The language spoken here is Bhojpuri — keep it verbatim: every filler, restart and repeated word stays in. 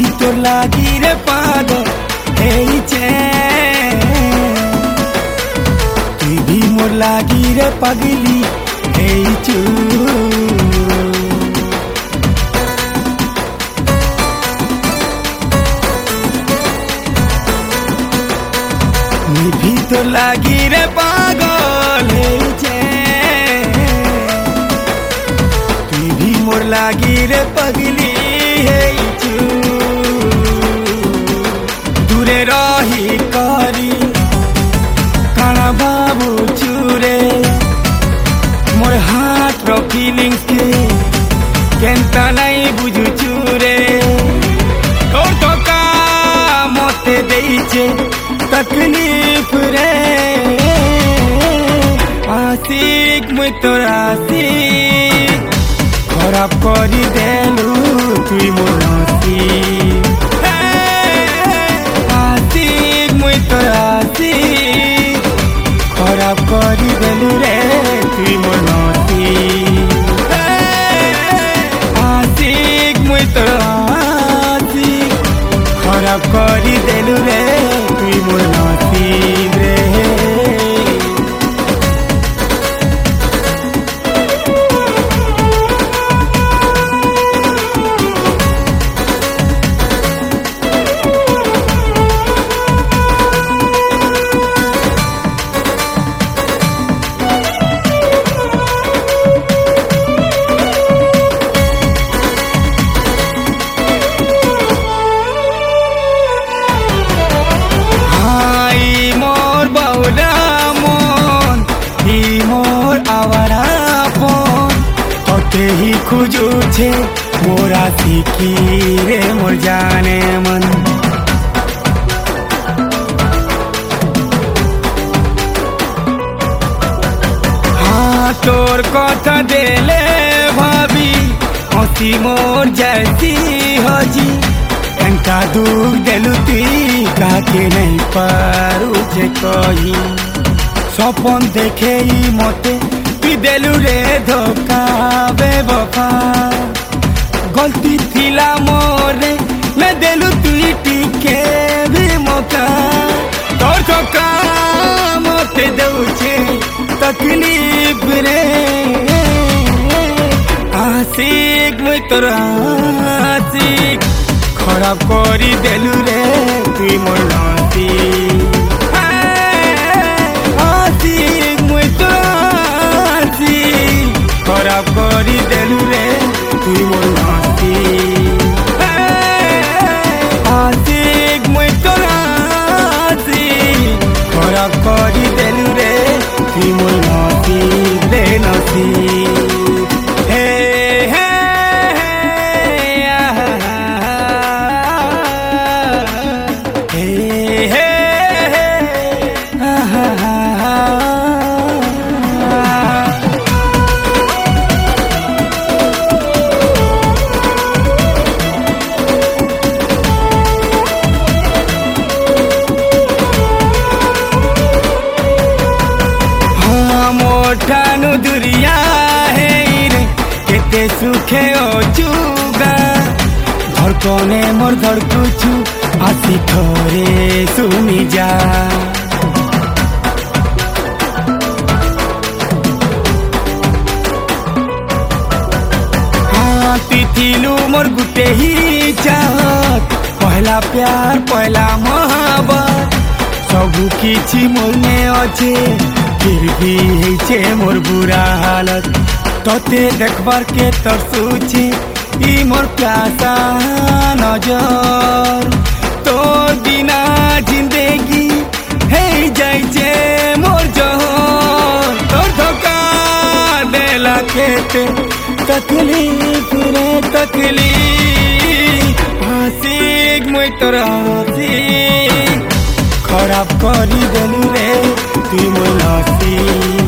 ভিতর লাগি রে পাগল হেইছে তুই ভি মোর লাগি রে পাগলি হেইছু ভিতর লাগি রে পাগল হেইছে তুই ভি মোর লাগি রে পাগলি হেইছু দূরে রহি করি কানা বাবু চুরে মোর হাত র ফিলিংস কে কেনতা নাই বুঝু চুরে তোর ধোকা মতে দেইছে तकलीफ रे आशिक मुई तोर आशिक खराब करी देलु तुई मोर नसीब आशिक मुई तोर आशिक खराब करी देलु रे तुई मोर नसीब आशिक मुई तोर आशिक खराब करी देलु रे तुई मोर नसीब रे ही खुजू छे मोरा सीखी रे मोर जाने मन हाँ तोर कथा देले भाभी हसी मोर जैसी हजी एंका दुख देलु तुई काके नहीं पारू जे कही सपन देखे मते देलु रे धोखा बेवफा गलती थिला मोरे मैं देलु तुई टिके भी मौका तोर धोखा मते दउछे तकलीफ रे आशिक मुई तोर आशिक खराब करी देलु रे तुई मोर नसीब आशिक मुई तोर खराब करी देलु रे तुई मोर नसीब आशिक मुई तोर आशिक खराब करी देलु रे तुई मोर नसीब रे नसीब हे हे हे हे ठानु दुरिया है रे केते सुखे ओ चुगा धड़कने मोर धड़कुछु आसी थोरे सुनी जा हाँ तिथिलु मोर गुटे ही चाहत पहला प्यार पहला मोहब्बत सबु किछि मोर में अच्छे फिर भी है मोर बुरा हालत तोते देखबार के तरसुची ई मोर प्यासा नजर तो बिना जिंदगी है जाइछे मोर जहर तोर धोखा देला केते तकलीफ रे तकलीफ आशिक मुई तोर आशिक खराब करी देलु रे तुई मोर नसीब